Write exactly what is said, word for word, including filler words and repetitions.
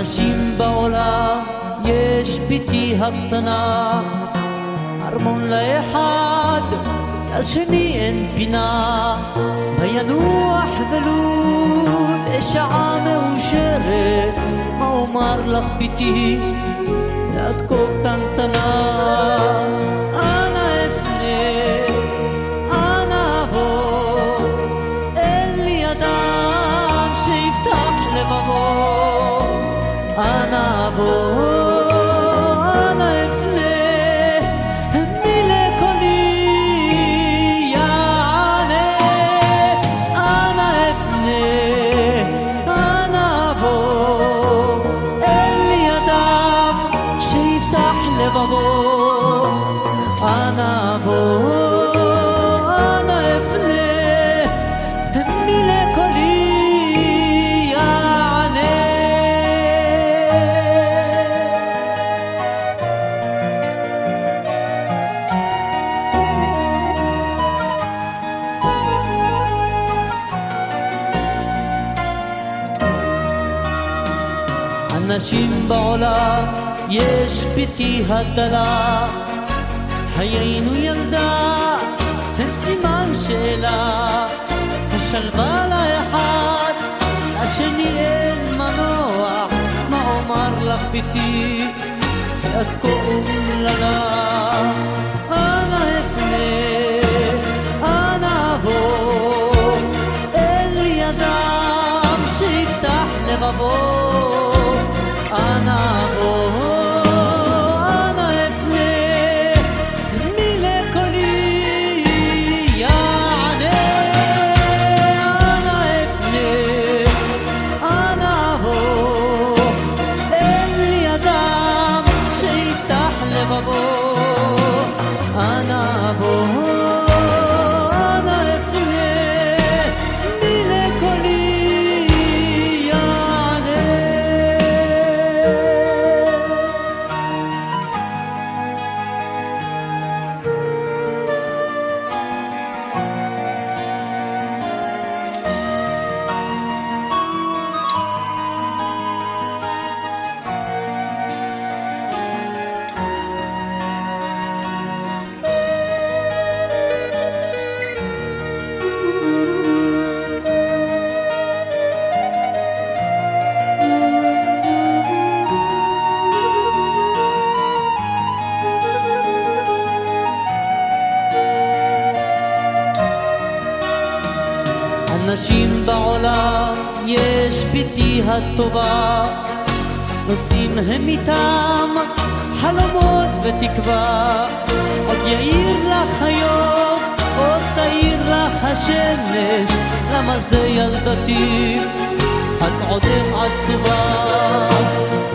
אנשים בעולם יש ביתי הקטנה, ארמון לאחד, לשני אין פינה, וינוח ולו לשעה מאושרת. מה אומר לך ביתי, את כה קטנטנה? אנה אפנה, אנה אבוא, אין לי אדם שיפתח לבבו. אנה אבוא, אנה אפנה, מי לקולי יענה. אנה אפנה, אנה אבוא, אין לי אדם שיפתח לבבו. אנה אבוא, אנה אפנה, מי לקולי יענה. אנשים בעולם יש ביתי הדלה, היינו ילדה הם סימן שאלה. השלווה לאחד, השני אין מנוח. מה אומר לך ביתי, את כה אומללה? אנה אפנה, אנה אבוא, אין לי אדם שיפתח לבבו. אנה אבוא, אנה אפנה, מי לקולי יענה. אנה אפנה, אנה אבוא, אין לי אדם שיפתח לבבו. אנה אבוא, אנה אפנה, מי לקולי יענה. אנשים בעולם יש ביתי הטובה, נושאים הם איתם חלומות ותקווה. עוד יאיר לך היום, עוד תאיר לך השמש. למה זה ילדתי, את עודך עצובה.